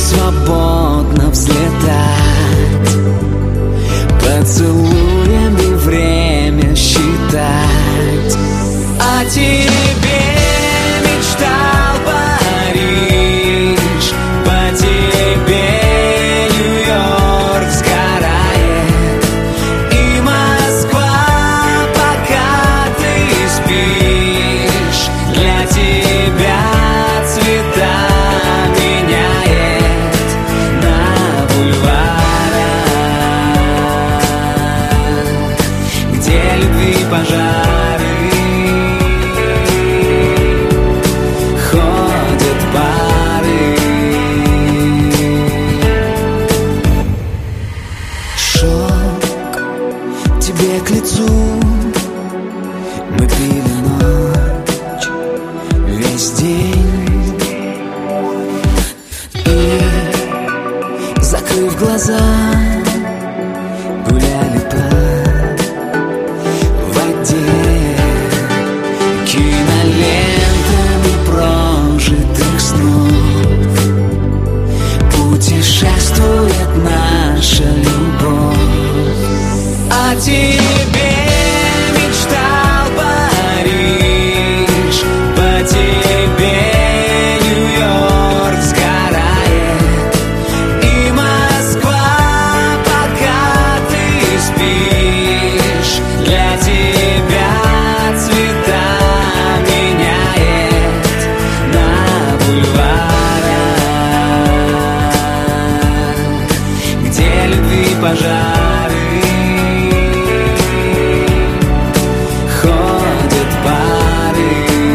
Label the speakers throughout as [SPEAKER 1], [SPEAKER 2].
[SPEAKER 1] свободно взлетать, поцелуями время считать. О тебе мечтал Париж, по тебе Нью-Йорк сгорает, и Москва, пока ты спишь, для тебя цвета меняет на бульварах, где любви пожары ходят пары. Шелк тебе к лицу, мы пили ночь весь день, и, закрыв глаза, гуляли по воде кинолентами прожитых снов. Путешествует наша любовь. О тебе мечтал Париж, по тебе Нью-Йорк сгорает, и Москва, пока ты спишь, для тебя цвета меняет на бульварах, где любви пожары ходят пары.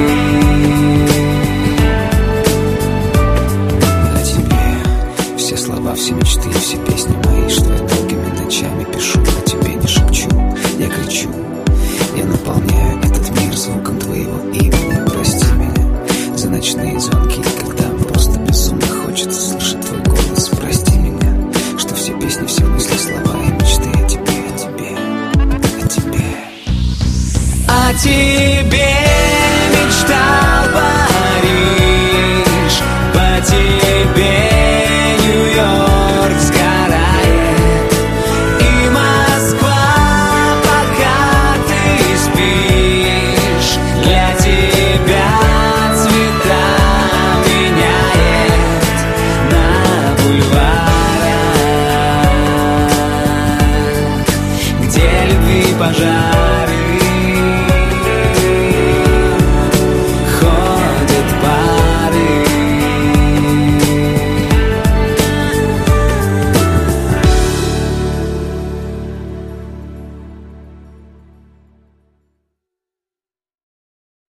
[SPEAKER 1] О тебе все слова, все мечты, все песни мои, что я долгими ночами пишу. О тебе не шепчу, я кричу, я наполняю этот мир звуком твоего имени. Прости меня за ночные звонки, когда просто безумно хочется слышать твой голос. Прости меня, что все песни, все мысли, слова и мечты о тебе, о тебе, о тебе. О тебе мечтал Париж, по тебе Нью-Йорк сгорает, и Москва, пока ты спишь, для тебя цвета меняет на бульварах, где любви пожар